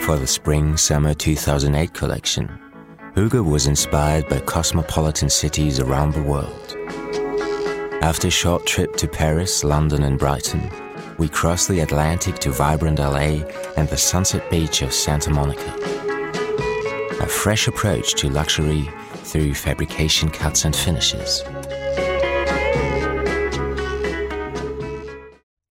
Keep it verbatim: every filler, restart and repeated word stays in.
For the Spring-Summer two thousand eight collection, Hugo was inspired by cosmopolitan cities around the world. After a short trip to Paris, London and Brighton, we crossed the Atlantic to vibrant L A and the sunset beach of Santa Monica. A fresh approach to luxury through fabrication cuts and finishes.